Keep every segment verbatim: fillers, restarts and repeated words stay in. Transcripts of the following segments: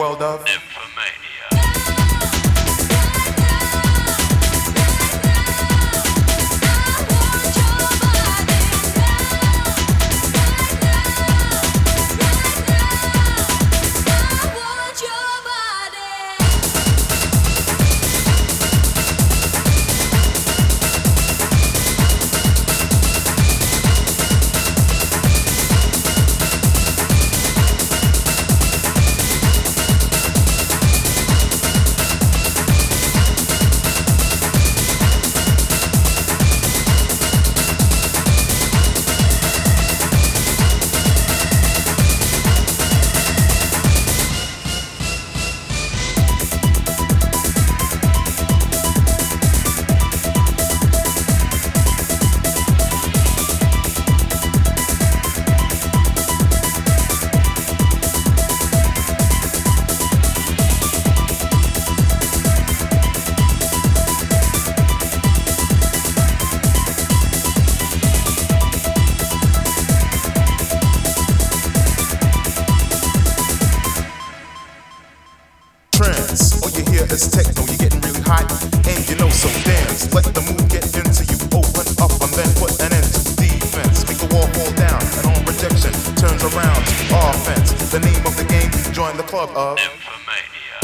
world of Infomania. All you hear is techno, you're getting really hot, and you know, so dance. Let the mood get into you, open up and then put an end to defense. Make the wall fall down, and on rejection turns around to offense. The name of the game, join the club of Infomania.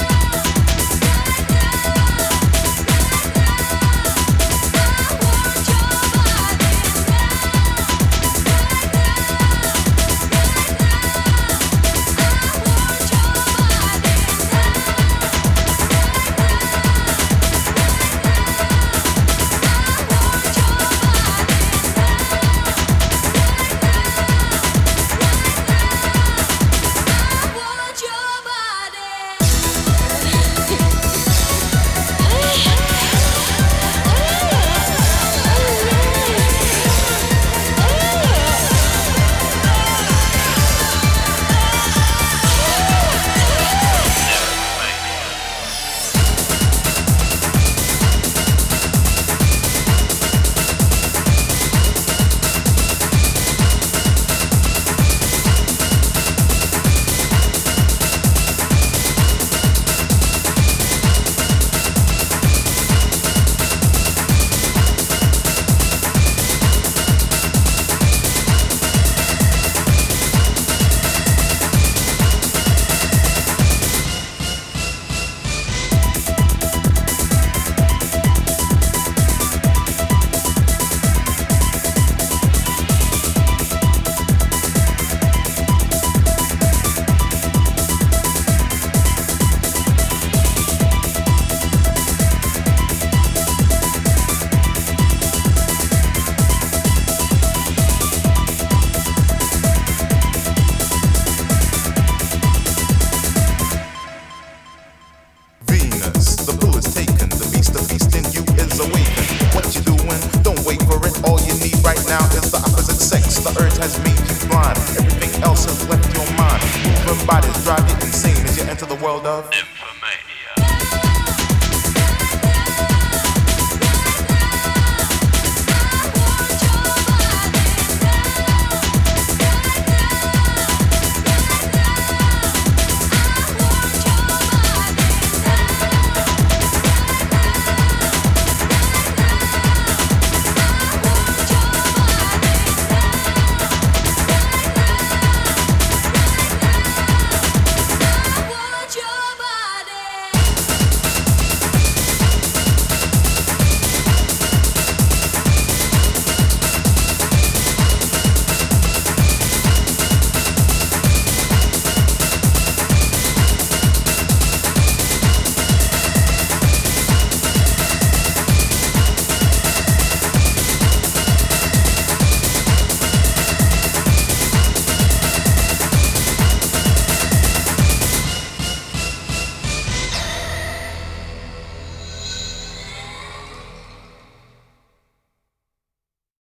Has made you blind. Everything else has left your mind. Moving bodies drive you insane as you enter the world of